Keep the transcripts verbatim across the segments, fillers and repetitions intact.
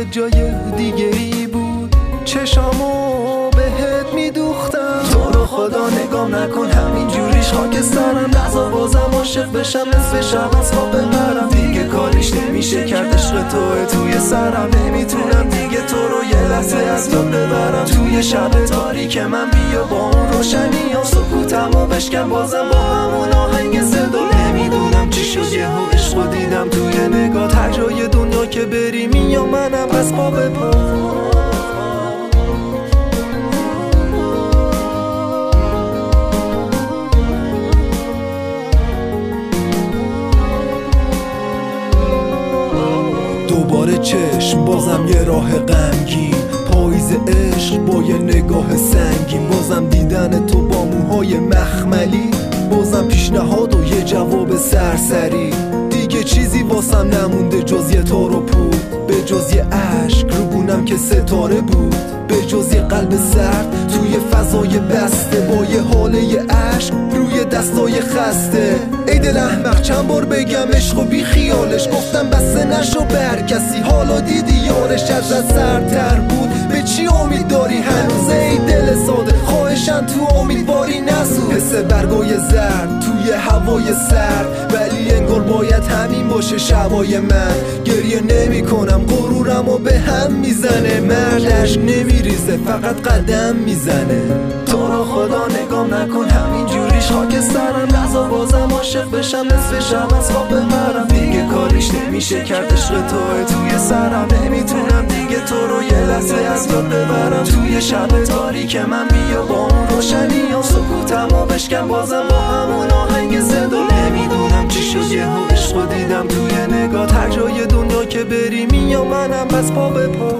یه جای دیگه ای بود، چشامو بهت میدوختم. تو رو خدا نگام نکن همین جوریش خاک سرم، نزار بازم عاشق بشم نصف شب از خواب ببرم. دیگه کاریش نمیشه کرد عشق توه توی سرم، نمیتونم دیگه تو رو یه لحظه از یاد ببرم. توی شب تاریک من بیا با اون روشنی ها سکوتمو بشکن بازم با همون آهنگ صدا. نمیدونم چی شد یهو عشقو دیدم توی نگاه، هر جای دنیا که بری میام منم از پا به پا. دوباره چشم بازم یه راه غمگین، پاییز عشق با یه نگاه سنگین، بازم دیدن تو با موهای مخملی، بازم پیشنهاد و یه جواب سرسری. دیگه چیزی واسم نمونده جز یه تار و پود، به جز یه عشق رو گونم که ستاره بود، به جز یه قلب سرد توی فضای بسته، با یه حاله یه عشق روی دستای خسته. ای دل احمق چند بار بگم عشق و بی خیالش، گفتم بسته نشو بر کسی، حالا دیدی یارش ازت سردتر بود. به چی امید داری هنوز ای دل ساده، خواهشن تو امیدواری نسوز. حس برگای زرد توی هوای سرد، ولی انگار باید همین باشه شبای من. گریه نمی کنم غرورمو به هم میزنه، مردش نمیریزه فقط قدم میزنه. تو رو خدا نگام نکن همین جوریش خاک سرم، نزار بازم عاشق بشم نصف شب از خواب ببرم. دیگه کاریش نمیشه کرد عشق توه توی سرم، نمیتونم دیگه تو رو یه لحظه از یاد ببرم. توی شب تاریک من بیا با اون روشنی ها سکوتمو بشکن بازم با همون آهنگ صدا. نمیدونم چی شد یهو عشقو دیدم توی نگاه، هر جای دنیا که بری میام منم از پا به پا.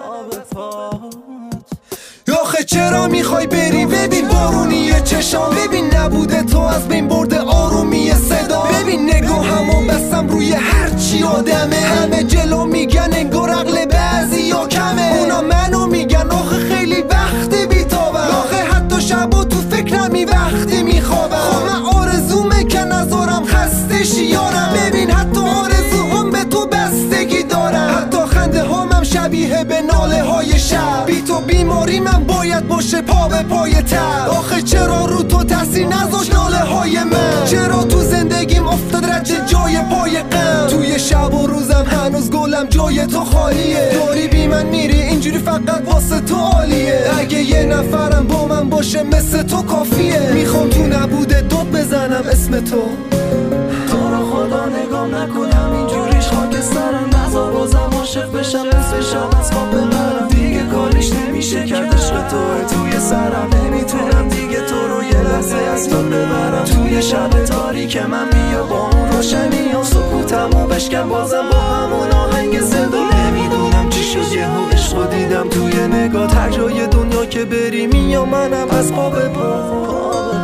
آخه چرا میخوای بری؟ ببین بارونی چشام، ببین نبوده تو از بین برده آرومی صدا. ببین نگاهمو بستم روی هرچی آدمه، همه جلو میگن انگار عقل بعضی ها کمه، اونا منو میگن آخه خیلی وقت بیتابم، آخه حتی شبا تو فکرمی وقتی میخوابم. خب من آرزومه که نذارم خسته شی یارم، ببین حتی آرزوهم به تو بستگی دارم، حتی خنده هامم شبیه به ناله های شب. بی تو بیماری من باید باشه پا به پای تب. آخه چرا رو تو تاثیر نذاشت ناله های من؟ چرا تو زندگیم افتاد رد جای پای غم؟ توی شب و روزم هنوز گلم جای تو خالیه، داری بی من میری اینجوری فقط واسه تو عالیه. اگه یه نفرم با من باشه مثل تو کافیه، میخوام تو نبوده داد بزنم اسم تو. تو رو خدا نگام نکن همین جوریش خاک سرم، نزار بازم عاشق بشم نصف شب از خواب ببرم. دیگه کاریش نمیشه کرد عشق توه توی سرم، نمیتونم دیگه تو رو یه لحظه از یاد ببرم. توی شب تاریک من بیا با اون روشنی ها سکوتمو بشکن بازم با همون آهنگ صدا. نمیدونم چی شد یهو عشقو دیدم توی نگاه، هر جای دنیا که بری میام منم از پا به پا.